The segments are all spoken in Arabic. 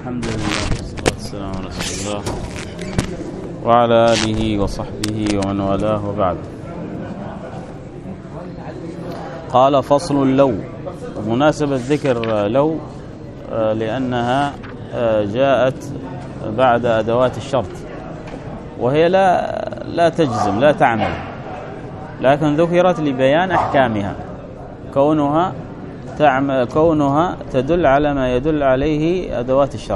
الحمد لله والصلاة والسلام على رسول الله وعلى آله وصحبه ومن والاه وبعد. قال فصل لو. مناسبة ذكر لو لأنها جاءت بعد أدوات الشرط، وهي لا تجزم لا تعمل، لكن ذكرت لبيان أحكامها، كونها تدل على ما يدل عليه أدوات الشرط،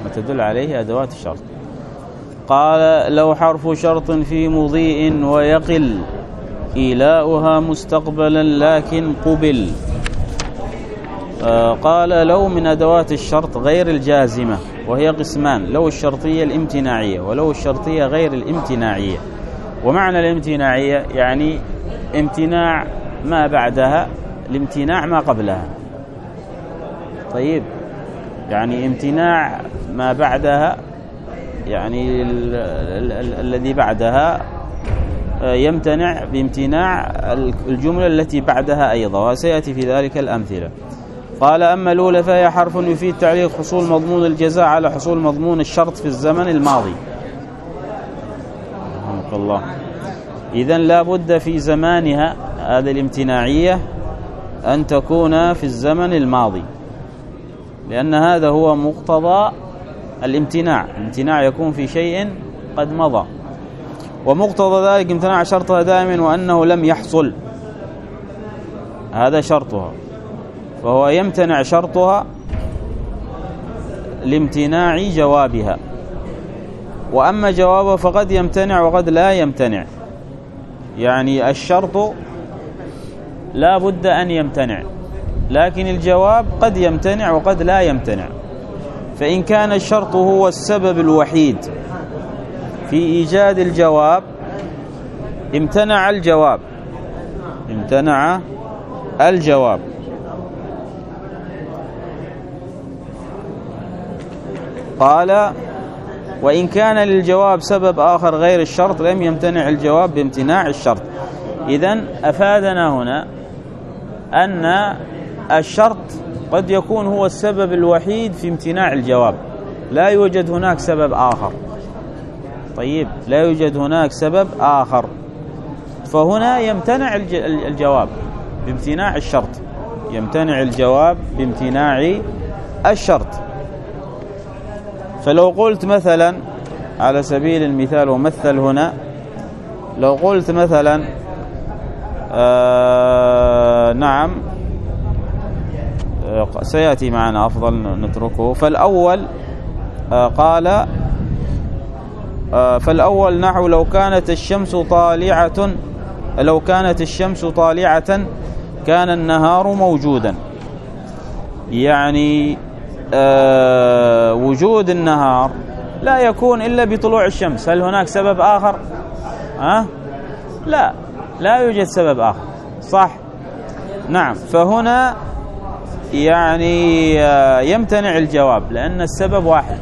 قال لو حرف شرط في مضيء ويقل إيلاؤها مستقبلا لكن قبل. قال لو من أدوات الشرط غير الجازمة، وهي قسمان: لو الشرطية الامتناعية ولو الشرطية غير الامتناعية. ومعنى الامتناعية يعني امتناع ما بعدها لامتناع ما قبلها. طيب، يعني امتناع ما بعدها يعني الذي بعدها يمتنع بامتناع الجملة التي بعدها أيضا، وسيأتي في ذلك الأمثلة. قال أما الأولى فهي حرف يفيد تعليق حصول مضمون الجزاء على حصول مضمون الشرط في الزمن الماضي. رحمك الله. إذن لا بد في زمانها هذه الامتناعية أن تكون في الزمن الماضي، لأن هذا هو مقتضى الامتناع. الامتناع يكون في شيء قد مضى، ومقتضى ذلك امتناع شرطها دائما وأنه لم يحصل، هذا شرطها، فهو يمتنع شرطها لامتناع جوابها. وأما جوابها فقد يمتنع وقد لا يمتنع، يعني الشرط لا بد أن يمتنع، لكن الجواب قد يمتنع وقد لا يمتنع. فإن كان الشرط هو السبب الوحيد في إيجاد الجواب امتنع الجواب. قال وإن كان للجواب سبب آخر غير الشرط لم يمتنع الجواب بامتناع الشرط. إذن أفادنا هنا أن الشرط قد يكون هو السبب الوحيد في امتناع الجواب، لا يوجد هناك سبب آخر. طيب، لا يوجد هناك سبب آخر، فهنا يمتنع الجواب بامتناع الشرط، يمتنع الجواب بامتناع الشرط. فلو قلت مثلا على سبيل المثال، ومثل هنا، لو قلت مثلا نعم سيأتي معنا، أفضل نتركه. فالأول قال فالأول نحو لو كانت الشمس طالعة كان النهار موجودا. يعني وجود النهار لا يكون إلا بطلوع الشمس. هل هناك سبب آخر؟ لا يوجد سبب آخر، صح؟ نعم. فهنا يعني يمتنع الجواب لأن السبب واحد،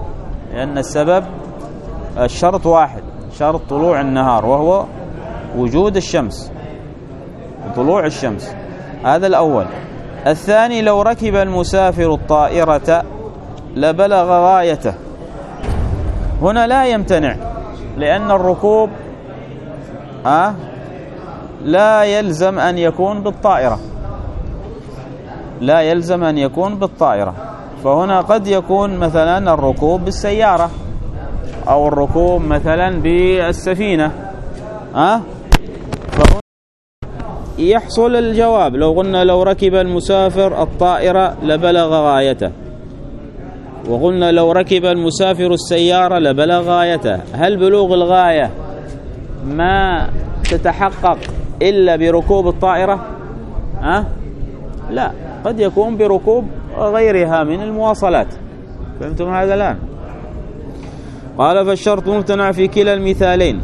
الشرط واحد، شرط طلوع النهار، وهو وجود الشمس، طلوع الشمس. هذا الأول. الثاني لو ركب المسافر الطائرة لبلغ غايته. هنا لا يمتنع، لأن الركوب لا يلزم أن يكون بالطائرة، فهنا قد يكون مثلا الركوب بالسيارة أو الركوب مثلا بالسفينة، فهنا يحصل الجواب. لو قلنا لو ركب المسافر الطائرة لبلغ غايته، وقلنا لو ركب المسافر السيارة لبلغ غايته. هل بلوغ الغاية ما تتحقق إلا بركوب الطائرة؟ لا، قد يكون بركوب غيرها من المواصلات. فهمتم هذا الآن؟ قال فالشرط ممتنع في كلا المثالين.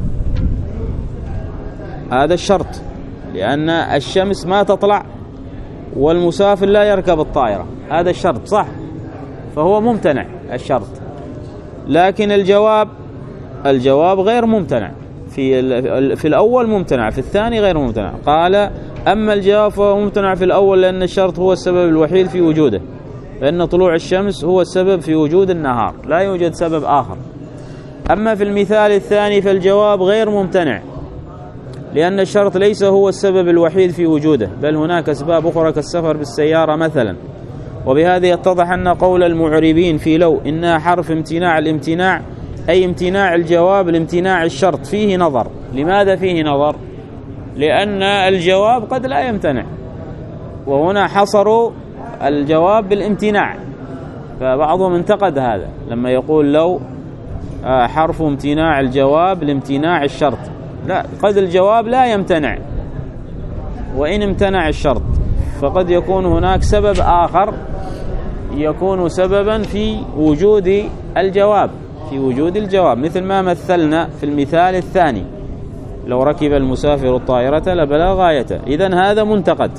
هذا الشرط، لأن الشمس ما تطلع والمسافر لا يركب الطائرة، هذا الشرط صح، فهو ممتنع الشرط. لكن الجواب غير ممتنع، في الأول ممتنع، في الثاني غير ممتنع. قال أما الجواب فهو ممتنع في الأول لأن الشرط هو السبب الوحيد في وجوده، فإن طلوع الشمس هو السبب في وجود النهار، لا يوجد سبب آخر. أما في المثال الثاني فالجواب غير ممتنع، لأن الشرط ليس هو السبب الوحيد في وجوده، بل هناك أسباب أخرى كالسفر بالسيارة مثلا. وبهذا يتضح أن قول المعربين في لو إنها حرف امتناع الامتناع، أي امتناع الجواب لامتناع الشرط، فيه نظر. لماذا فيه نظر؟ لأن الجواب قد لا يمتنع، وهنا حصروا الجواب بالامتناع، فبعضهم انتقد هذا لما يقول لو حرف امتناع الجواب لامتناع الشرط. لا، قد الجواب لا يمتنع، وإن امتنع الشرط فقد يكون هناك سبب آخر يكون سببا في وجود الجواب، مثل ما مثلنا في المثال الثاني، لو ركب المسافر الطائرة لبلغ غايته. إذن هذا منتقد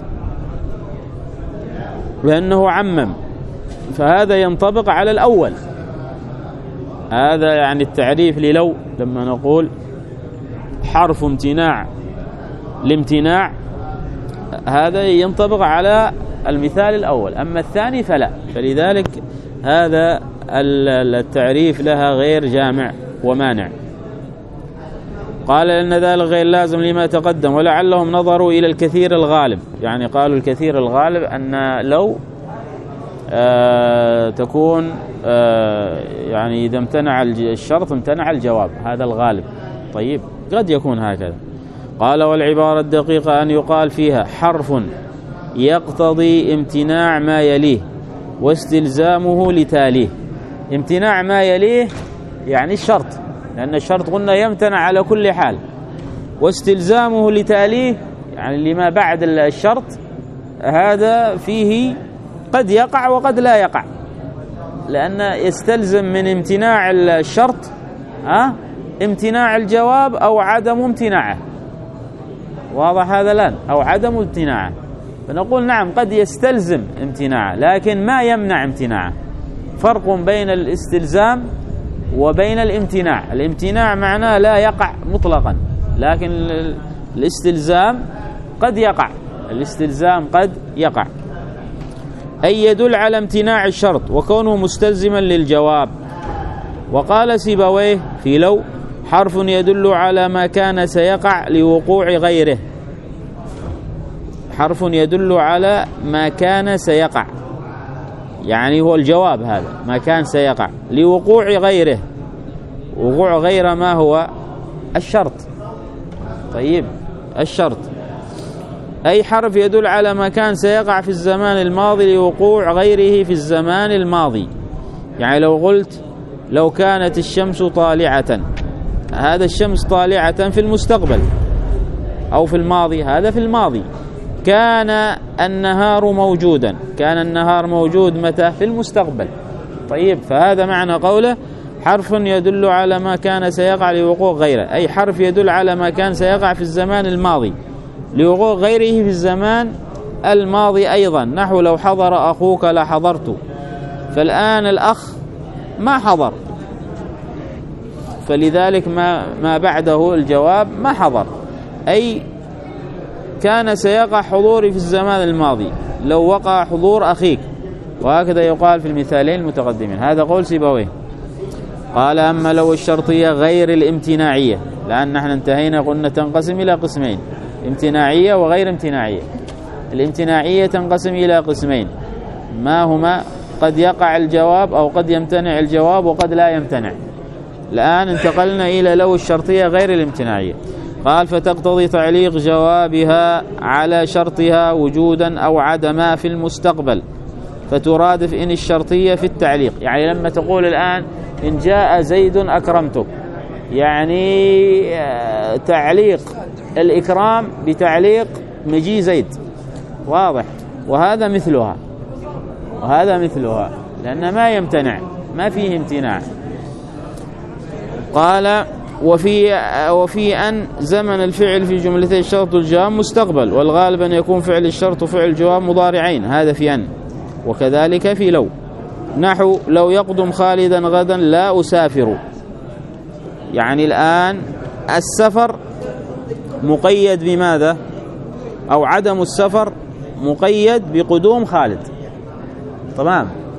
لأنه عمم، فهذا ينطبق على الأول. هذا يعني التعريف للو، لما نقول حرف امتناع الامتناع، هذا ينطبق على المثال الأول، أما الثاني فلا. فلذلك هذا التعريف لها غير جامع ومانع. قال إن ذلك غير لازم لما تقدم، ولعلهم نظروا إلى الكثير الغالب، يعني قالوا الكثير الغالب أن لو تكون يعني إذا امتنع الشرط امتنع الجواب، هذا الغالب. طيب، قد يكون هكذا. قال والعبارة الدقيقة أن يقال فيها حرف يقتضي امتناع ما يليه واستلزامه لتاليه. امتناع ما يليه يعني الشرط، لأن الشرط قلنا يمتنع على كل حال، واستلزامه لتاليه يعني لما بعد الشرط، هذا فيه قد يقع وقد لا يقع، لأن يستلزم من امتناع الشرط امتناع الجواب أو عدم امتناعه. واضح هذا الآن؟ أو عدم امتناعه. فنقول نعم قد يستلزم امتناعه لكن ما يمنع امتناعه. فرق بين الاستلزام وبين الامتناع. الامتناع معناه لا يقع مطلقا، لكن الاستلزام قد يقع. أي يدل على امتناع الشرط وكونه مستلزما للجواب. وقال سيبويه في لو حرف يدل على ما كان سيقع لوقوع غيره. حرف يدل على ما كان سيقع، يعني هو الجواب، هذا ما كان سيقع لوقوع غيره. وقوع غير ما هو الشرط. طيب، الشرط أي حرف يدل على ما كان سيقع في الزمان الماضي لوقوع غيره في الزمان الماضي. يعني لو قلت لو كانت الشمس طالعة، هذا الشمس طالعة في المستقبل أو في الماضي، هذا في الماضي. كان النهار موجودا، كان النهار موجود متى؟ في المستقبل. طيب، فهذا معنى قوله حرف يدل على ما كان سيقع لوقوع غيره، أي حرف يدل على ما كان سيقع في الزمان الماضي لوقوع غيره في الزمان الماضي أيضا. نحو لو حضر أخوك لحضرت، فالآن الأخ ما حضر، فلذلك ما بعده الجواب ما حضر، أي كان سيقع حضوري في الزمان الماضي لو وقع حضور أخيك. وهكذا يقال في المثالين المتقدمين. هذا قول سيبويه. قال أما لو الشرطية غير الامتناعية، لأن نحن انتهينا قلنا تنقسم إلى قسمين، امتناعية وغير امتناعية. الامتناعية تنقسم إلى قسمين، ما هما؟ قد يقع الجواب أو قد يمتنع الجواب وقد لا يمتنع. الآن انتقلنا إلى لو الشرطية غير الامتناعية. قال فتقتضي تعليق جوابها على شرطها وجودا أو عدما في المستقبل، فترادف إن الشرطية في التعليق. يعني لما تقول الآن إن جاء زيد أكرمتك، يعني تعليق الإكرام بتعليق مجيء زيد، واضح. وهذا مثلها لأن ما يمتنع، ما فيه امتناع. قال وفي أن زمن الفعل في جملتي الشرط والجواب مستقبل، والغالب أن يكون فعل الشرط وفعل الجواب مضارعين، هذا في أن. وكذلك في لو، نحو لو يقدم خالدا غدا لا أسافر. يعني الآن السفر مقيد بماذا؟ أو عدم السفر مقيد بقدوم خالد، تمام.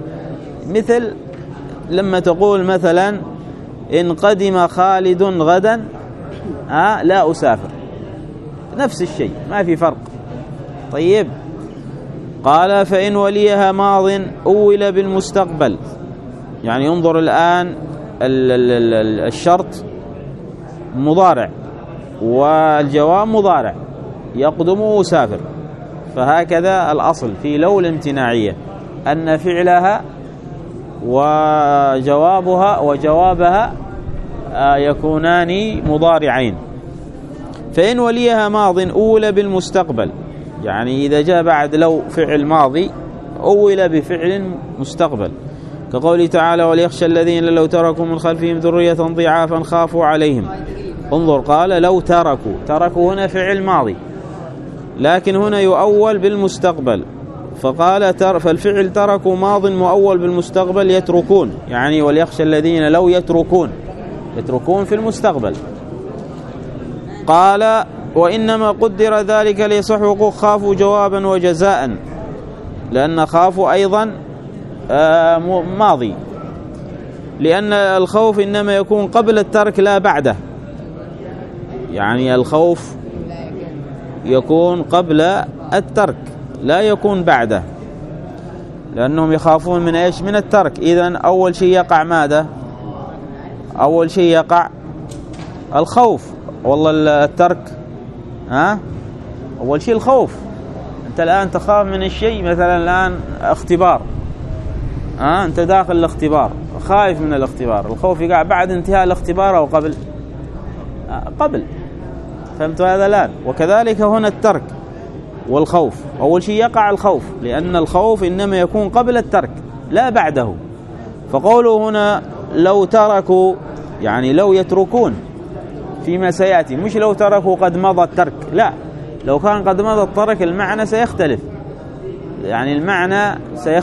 مثل لما تقول مثلا إن قدم خالد غدا لا أسافر، نفس الشيء ما في فرق. طيب قال فإن وليها ماض أول بالمستقبل، يعني انظر الآن الشرط مضارع والجواب مضارع، يقدم ويسافر، فهكذا الأصل في لو الامتناعية أن فعلها وجوابها يكونان مضارعين. فإن وليها ماض أول بالمستقبل، يعني إذا جاء بعد لو فعل ماضي أول بفعل مستقبل، كقوله تعالى وليخشى الذين لو تركوا من خلفهم ذرية ضعافا خافوا عليهم. انظر قال لو تركوا هنا فعل ماضي، لكن هنا يؤول بالمستقبل، فقال فالفعل تركوا ماض مؤول بالمستقبل يتركون، يعني وليخشى الذين لو يتركون في المستقبل. قال وإنما قدر ذلك ليصح وقوع خافوا جوابا وجزاء، لأن خافوا أيضا ماضي، لأن الخوف إنما يكون قبل الترك لا بعده، يعني الخوف يكون قبل الترك لا يكون بعده، لأنهم يخافون من إيش؟ من الترك. إذن أول شيء يقع ماذا؟ أول شيء يقع الخوف، والله الترك أول شيء الخوف. أنت الآن تخاف من الشيء، مثلا الآن اختبار، أنت داخل الاختبار خايف من الاختبار، الخوف يقع بعد انتهاء الاختبار أو قبل. فهمت هذا الآن؟ وكذلك هنا الترك والخوف، أول شيء يقع الخوف، لأن الخوف إنما يكون قبل الترك لا بعده. فقوله هنا لو تركوا، يعني لو يتركون فيما سيأتي، مش لو تركوا قد مضى الترك، لا، لو كان قد مضى الترك المعنى سيختلف، يعني المعنى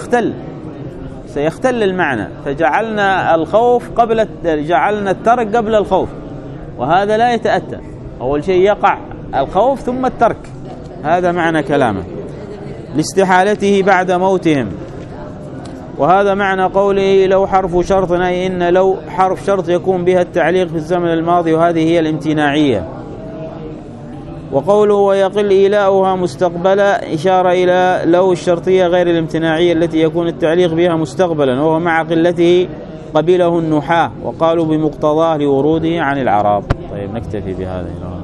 سيختل المعنى، فجعلنا الخوف جعلنا الترك قبل الخوف، وهذا لا يتأتى. أول شيء يقع الخوف ثم الترك، هذا معنى كلامه لاستحالته بعد موتهم. وهذا معنى قوله لو حرف شرط، أي إن لو حرف شرط يكون بها التعليق في الزمن الماضي، وهذه هي الامتناعية. وقوله ويقل إيلاؤها مستقبلا إشارة إلى لو الشرطية غير الامتناعية التي يكون التعليق بها مستقبلا، وهو مع قلته قبله النحاة، وقالوا بمقتضاه لوروده عن العرب. طيب نكتفي بهذا.